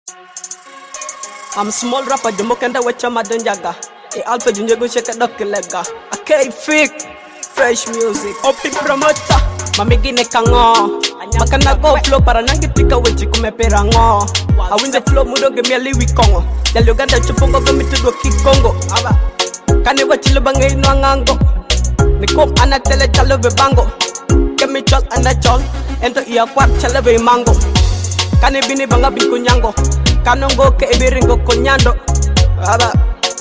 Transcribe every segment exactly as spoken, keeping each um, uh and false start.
I'm small rapper, Jomo Kenda Wecha Madanjaga. E Alpha Junior go shake a duck lega. A K-Fik, fresh music. Opi promoter, mamigine kango. Makana go flow para nangi tika wechi kumepera ngo. I win the flow mudo ge miali wikongo. Dal Uganda chupongo gami tudo kikongo. Aba, kane wachi lubange inu angango. Nikom anatele chalo bebango. Kemi chol anachol, ento iya kwak chale be mango. Kane bini banga binkunyango. Kanongo ke ebiringo konyando. Aba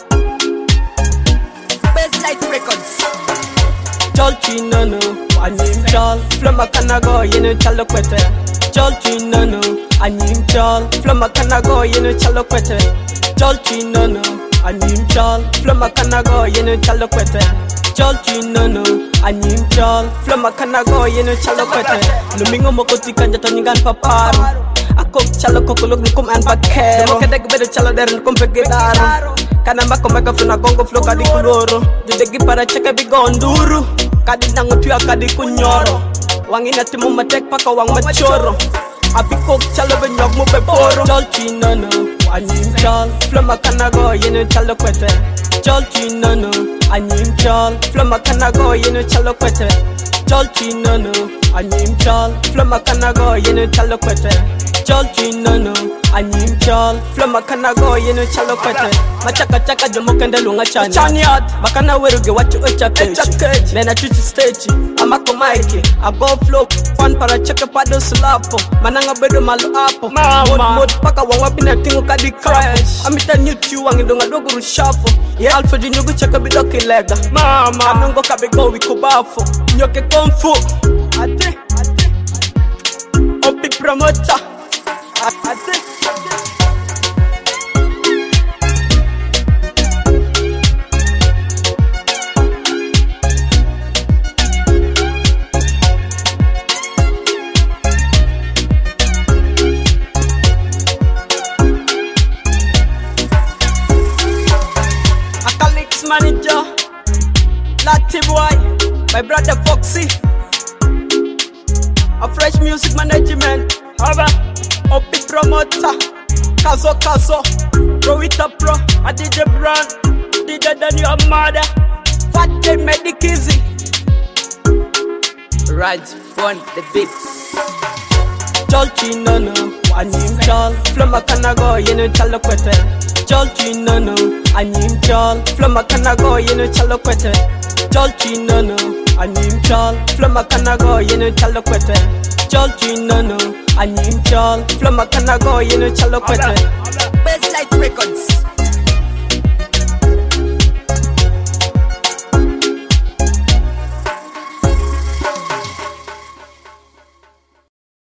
Basslight Records. Chol chinono anyim chol Flama kanago yeno chalo kwete. Chol chinono anyim chol Flama kanago yeno chalo kwete. Chol chinono anyim chol Flama kanago yeno chalo kwete. Chol chinono anyim chol Flama kanago yeno chalo kwete. Lumingo mokoti kanja toningan paparu. Ako chalo kokolog nukum an bakero. Demo kedeg bedo chalo der nukum pegedaro. Kana mako mega funa gongo flow kadi kuloro. Judegi para cheke bigonduru. Kadi nango tuya kadi kunyoro. Wangina timu matek paka wang machoro. Abikok chalo benyog mu beporo. Chol chinono anyim chol Flama kanago yeno chalo kwete. Chol chinono anyim chol Flama kanago yeno chalo kwete. Chol chinono anyim chol Flama kanago yeno chalo kwete. Chol chinono anyim chol Flama kanago yeno chalo kwete. Machaka chaka Jomo Kenda lunga chani chaniat bakana weruge wachu echa kechi nena chuchi stage amako maiki I go flow fun para cheke pado slapo mananga bedo malu apo mod mod paka wangwa bina tingo kadi crash amita nyutu wangi donga dogo rushafo ye Alpha Junior go cheke bidoki lega mama anongo kabego wikubafo nyoke konfu ate ate opi promoter ate manager, Latte Boy, my brother Foxy, a fresh music management, Haba, Opi promoter, Kazo Kazo, Rowita Pro, a D J Brand, D J than your mother, Fat J Medikizzy, Raj on the beats. Chol chinono, anyim chol Flama kanago yeno chalo kwete. Chol chinono anyim chol Flama kanago yeno chalo kwete. Chol chinono anyim chol Flama kanago yeno chalo kwete. Chol chinono anyim chol Flama kanago yeno chalo kwete. Basslight Records.